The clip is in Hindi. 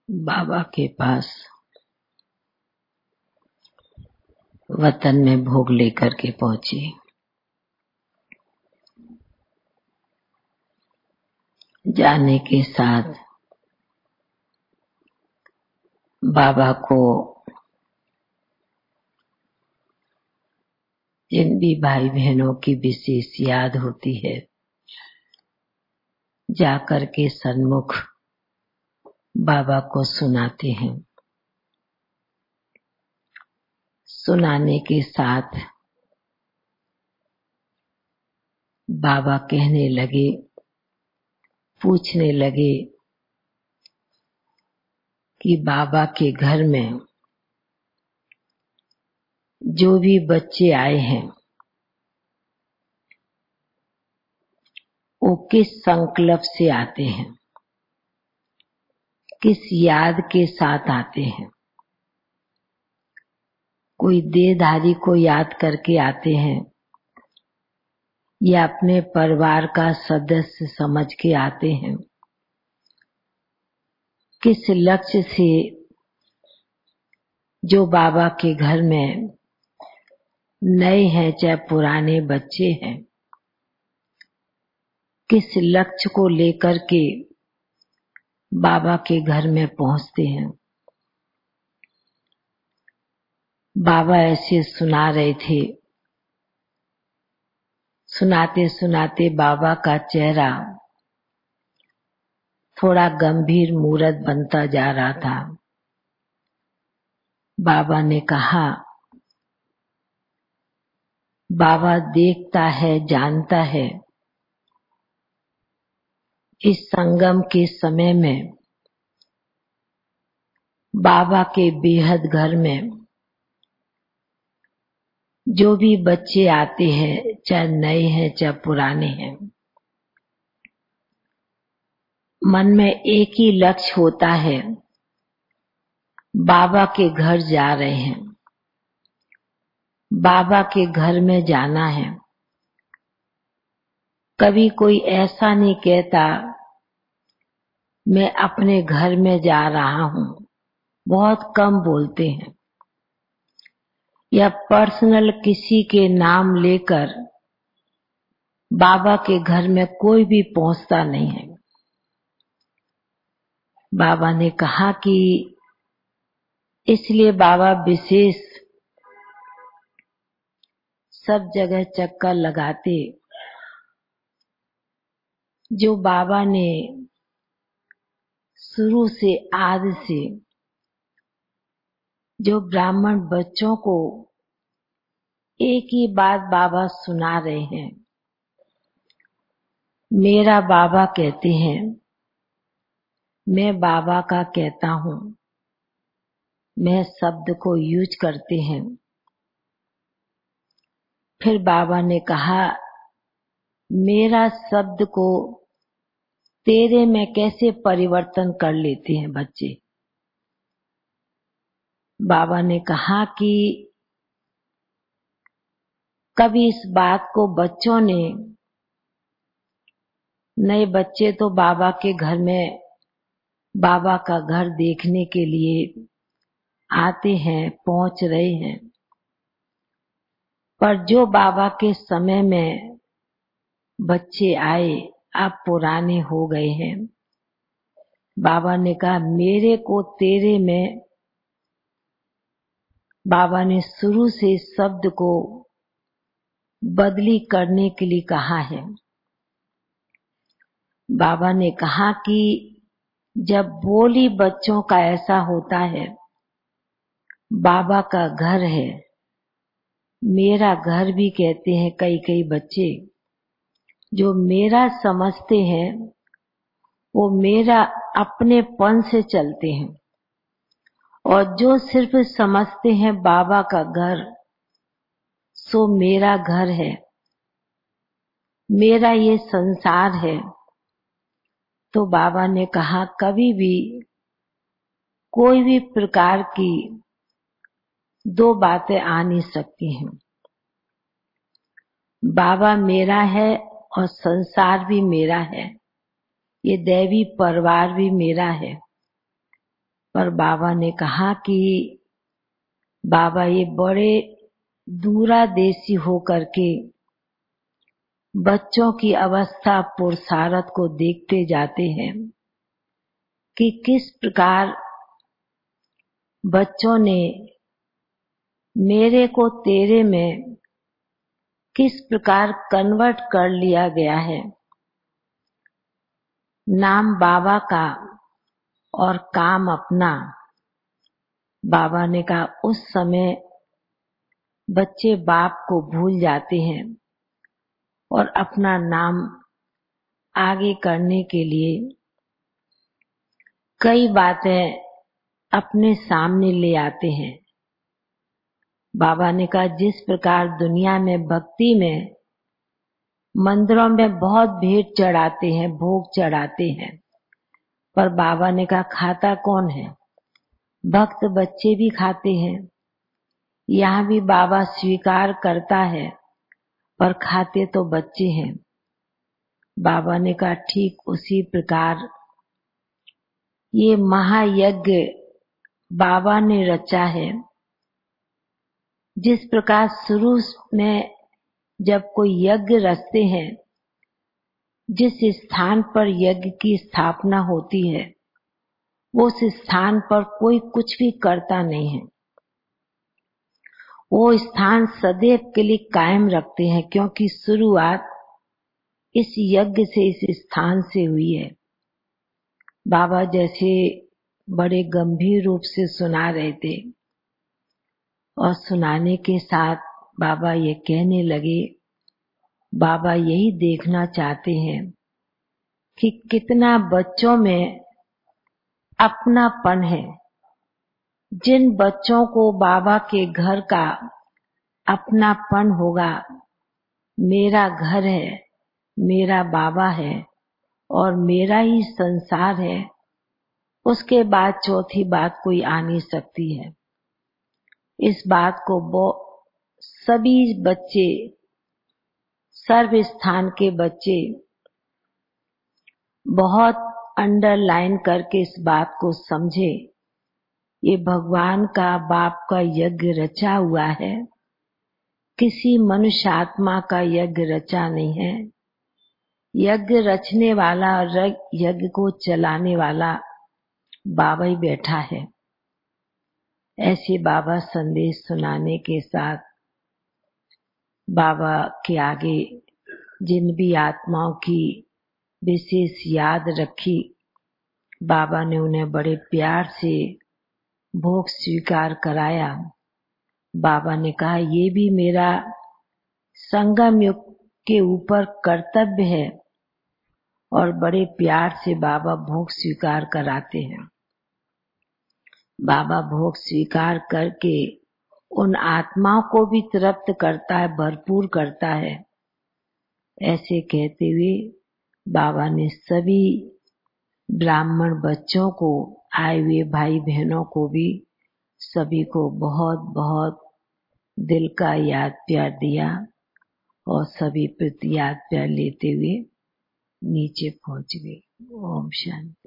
बाबा के पास वतन में भोग लेकर के पहुंची। जाने के साथ बाबा को जिन भी भाई बहनों की विशेष याद होती है, जाकर के सन्मुख बाबा को सुनाते हैं। सुनाने के साथ बाबा कहने लगे, पूछने लगे कि बाबा के घर में जो भी बच्चे आए हैं वो किस संकल्प से आते हैं, किस याद के साथ आते हैं। कोई देहधारी को याद करके आते हैं या अपने परिवार का सदस्य समझ के आते हैं। किस लक्ष्य से जो बाबा के घर में नए हैं चाहे पुराने बच्चे हैं, किस लक्ष्य को लेकर के बाबा के घर में पहुंचते हैं। बाबा ऐसे सुना रहे थे। सुनाते सुनाते बाबा का चेहरा थोड़ा गंभीर मूरत बनता जा रहा था। बाबा ने कहा, बाबा देखता है, जानता है। इस संगम के समय में बाबा के बेहद घर में जो भी बच्चे आते हैं, चाहे नए हैं चाहे पुराने हैं, मन में एक ही लक्ष्य होता है, बाबा के घर जा रहे हैं, बाबा के घर में जाना है। कभी कोई ऐसा नहीं कहता मैं अपने घर में जा रहा हूं, बहुत कम बोलते हैं। या पर्सनल किसी के नाम लेकर बाबा के घर में कोई भी पहुंचता नहीं है। बाबा ने कहा कि इसलिए बाबा विशेष सब जगह चक्कर लगाते। जो बाबा ने शुरू से आदि से जो ब्राह्मण बच्चों को एक ही बात बाबा सुना रहे हैं। मेरा बाबा कहते हैं, मैं बाबा का कहता हूं, मैं शब्द को यूज करते हैं। फिर बाबा ने कहा, मेरा शब्द को तेरे में कैसे परिवर्तन कर लेते हैं बच्चे। बाबा ने कहा कि कभी इस बात को बच्चों ने, नए बच्चे तो बाबा के घर में बाबा का घर देखने के लिए आते हैं, पहुंच रहे हैं। पर जो बाबा के समय में बच्चे आए, अब पुराने हो गए हैं। बाबा ने कहा, मेरे को तेरे में बाबा ने शुरू से शब्द को बदली करने के लिए कहा है। बाबा ने कहा कि जब बोली बच्चों का ऐसा होता है, बाबा का घर है, मेरा घर भी कहते हैं कई कई बच्चे। जो मेरा समझते हैं वो मेरा अपनेपन से चलते हैं, और जो सिर्फ समझते हैं बाबा का घर, सो मेरा घर है, मेरा ये संसार है। तो बाबा ने कहा, कभी भी कोई भी प्रकार की दो बातें आ नहीं सकती हैं। बाबा मेरा है और संसार भी मेरा है, ये दैवी परिवार भी मेरा है। पर बाबा ने कहा कि बाबा ये बड़े दूरादेशी होकर के बच्चों की अवस्था पुरुषारत को देखते जाते हैं कि किस प्रकार बच्चों ने मेरे को तेरे में किस प्रकार कन्वर्ट कर लिया गया है। नाम बाबा का और काम अपना। बाबा ने कहा उस समय बच्चे बाप को भूल जाते हैं और अपना नाम आगे करने के लिए कई बातें अपने सामने ले आते हैं। बाबा ने कहा जिस प्रकार दुनिया में भक्ति में मंदिरों में बहुत भेंट चढ़ाते हैं, भोग चढ़ाते हैं, पर बाबा ने कहा खाता कौन है? भक्त बच्चे भी खाते हैं। यहाँ भी बाबा स्वीकार करता है पर खाते तो बच्चे हैं। बाबा ने कहा ठीक उसी प्रकार ये महायज्ञ बाबा ने रचा है। जिस प्रकार शुरू में जब कोई यज्ञ रचते हैं, जिस स्थान पर यज्ञ की स्थापना होती है उस स्थान पर कोई कुछ भी करता नहीं है। वो स्थान सदैव के लिए कायम रखते हैं क्योंकि शुरुआत इस यज्ञ से, इस स्थान से हुई है। बाबा जैसे बड़े गंभीर रूप से सुना रहे थे और सुनाने के साथ बाबा ये कहने लगे, बाबा यही देखना चाहते हैं कि कितना बच्चों में अपनापन है। जिन बच्चों को बाबा के घर का अपनापन होगा, मेरा घर है, मेरा बाबा है और मेरा ही संसार है, उसके बाद चौथी बात कोई आ नहीं सकती है। इस बात को सभी बच्चे, सर्व स्थान के बच्चे बहुत अंडरलाइन करके इस बात को समझे। ये भगवान का बाप का यज्ञ रचा हुआ है, किसी मनुष्य आत्मा का यज्ञ रचा नहीं है। यज्ञ रचने वाला और यज्ञ को चलाने वाला बाबा ही बैठा है। ऐसे बाबा संदेश सुनाने के साथ बाबा के आगे जिन भी आत्माओं की विशेष याद रखी, बाबा ने उन्हें बड़े प्यार से भोग स्वीकार कराया। बाबा ने कहा ये भी मेरा संगम युग के ऊपर कर्तव्य है और बड़े प्यार से बाबा भोग स्वीकार कराते हैं। बाबा भोग स्वीकार करके उन आत्माओं को भी तृप्त करता है, भरपूर करता है। ऐसे कहते हुए बाबा ने सभी ब्राह्मण बच्चों को, आए हुए भाई बहनों को भी, सभी को बहुत बहुत दिल का याद प्यार दिया और सभी प्रति याद प्यार लेते हुए नीचे पहुंच गए। ओम शांति।